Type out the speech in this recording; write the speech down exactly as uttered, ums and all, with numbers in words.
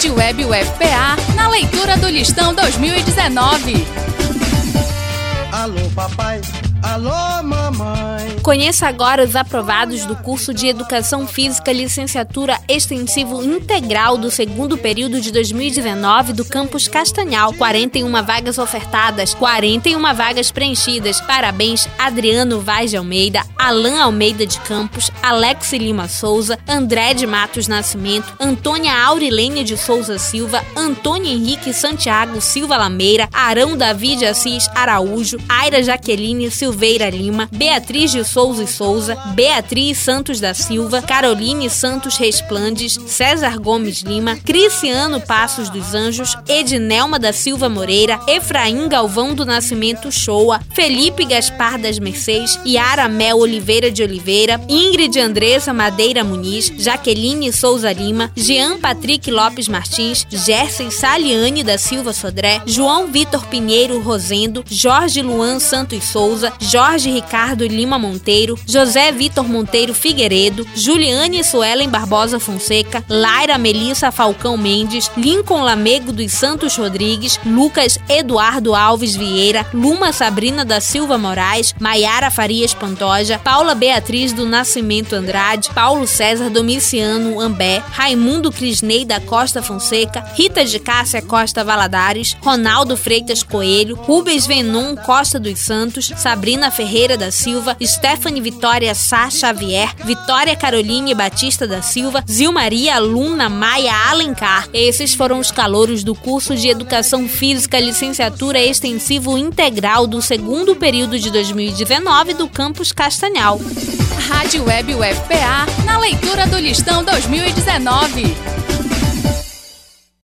Rádio Web U F P A, na leitura do Listão dois mil e dezenove. Alô, papai. Alô, mamãe. Conheça agora os aprovados do curso de Educação Física Licenciatura Extensivo Integral do segundo período de dois mil e dezenove do Campus Castanhal. quarenta e uma vagas ofertadas, quarenta e uma vagas preenchidas. Parabéns, Adriano Vaz de Almeida, Alan Almeida de Campos, Alex Lima Souza, André de Matos Nascimento, Antônia Aurilene de Souza Silva, Antônio Henrique Santiago Silva Lameira, Arão Davi de Assis Araújo, Aira Jaqueline Silveira Lima, Beatriz de Souza e Souza, Beatriz Santos da Silva, Caroline Santos Resplandes, César Gomes Lima, Cristiano Passos dos Anjos, Ednelma da Silva Moreira, Efraim Galvão do Nascimento Shoa, Felipe Gaspar das Mercês, Yara Mel Oliveira de Oliveira, Ingrid Andressa Madeira Muniz, Jaqueline Souza Lima, Jean Patrick Lopes Martins, Gerson Saliane da Silva Sodré, João Vitor Pinheiro Rosendo, Jorge Luan Santos Souza, Jorge Ricardo Lima Monteiro, José Vitor Monteiro Figueiredo, Juliane Suelen Barbosa Fonseca, Laira Melissa Falcão Mendes, Lincoln Lamego dos Santos Rodrigues, Lucas Eduardo Alves Vieira, Luma Sabrina da Silva Moraes, Maiara Farias Pantoja, Paula Beatriz do Nascimento Andrade, Paulo César Domiciano Ambé, Raimundo Crisney da Costa Fonseca, Rita de Cássia Costa Valadares, Ronaldo Freitas Coelho, Rubens Venon Costa dos Santos, Sabrina Ferreira da Silva, Stephanie Vitória Sá Xavier, Vitória Caroline Batista da Silva, Zilmaria Luna Maia Alencar. Esses foram os calouros do curso de Educação Física Licenciatura Extensivo Integral do segundo período de dois mil e dezenove do Campus Castanhal. Rádio Web U F P A, na leitura do Listão dois mil e dezenove.